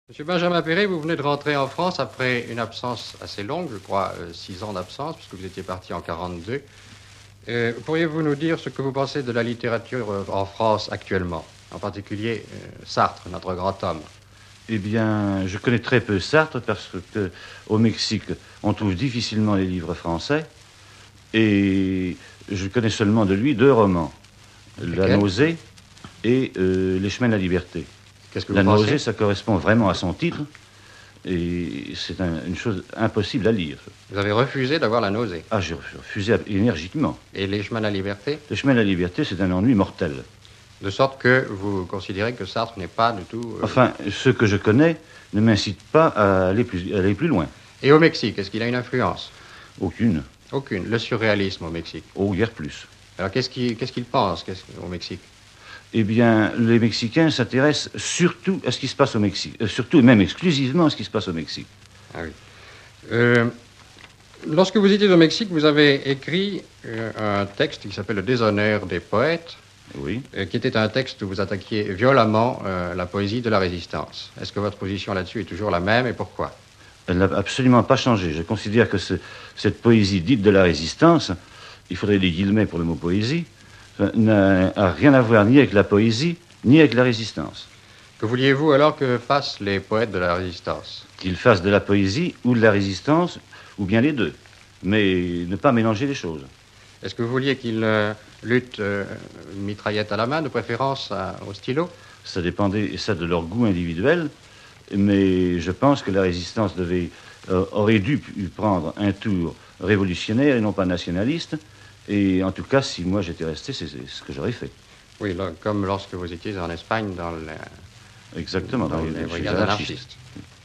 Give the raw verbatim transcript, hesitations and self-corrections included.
Monsieur Benjamin Péret, vous venez de rentrer en France après une absence assez longue, je crois, euh, six ans d'absence, puisque vous étiez parti en quarante-deux. Euh, pourriez-vous nous dire ce que vous pensez de la littérature euh, en France actuellement, en particulier euh, Sartre, notre grand homme? Eh bien, je connais très peu Sartre parce que au Mexique, on trouve difficilement les livres français. Et je connais seulement de lui deux romans, La Lesquels? Nausée et euh, Les Chemins de la Liberté. Qu'est-ce que La vous pensez? Nausée, ça correspond vraiment à son titre, et c'est un- une chose impossible à lire. Vous avez refusé d'avoir la nausée. Ah, j'ai refusé énergiquement. Et les chemins de la liberté? Les Chemins de la Liberté, c'est un ennui mortel. De sorte que vous considérez que Sartre n'est pas du tout... euh, Enfin, ce que je connais ne m'incite pas à aller plus, à aller plus loin. Et au Mexique, est-ce qu'il a une influence? Aucune. Aucune. Le surréalisme au Mexique. Oh, guère plus. Alors qu'est-ce qu'il qu'est-ce qu'il pense qu'est-ce- au Mexique? Eh bien, les Mexicains s'intéressent surtout à ce qui se passe au Mexique. Euh, surtout et même exclusivement à ce qui se passe au Mexique. Ah oui. Euh, lorsque vous étiez au Mexique, vous avez écrit euh, un texte qui s'appelle Le déshonneur des poètes, Oui. euh, qui était un texte où vous attaquiez violemment euh, la poésie de la résistance. Est-ce que votre position là-dessus est toujours la même et pourquoi? Elle n'a absolument pas changé. Je considère que ce- cette poésie dite de la résistance, il faudrait des guillemets pour le mot poésie, euh, n'a n'a rien à voir ni avec la poésie, ni avec la résistance. Que vouliez-vous alors que fassent les poètes de la résistance? Qu'ils fassent de la poésie ou de la résistance, ou bien les deux. Mais ne pas mélanger les choses. Est-ce que vous vouliez qu'ils euh, luttent euh, une mitraillette à la main, de préférence à- au stylo? Ça dépendait, ça, de leur goût individuel, mais je pense que la résistance devait, euh, aurait dû p- prendre un tour révolutionnaire et non pas nationaliste. Et en tout cas, si moi j'étais resté, c'est c'est ce que j'aurais fait. Oui, là, comme lorsque vous étiez en Espagne dans, le- Exactement, dans dans les les, chez les brigades anarchistes. anarchistes.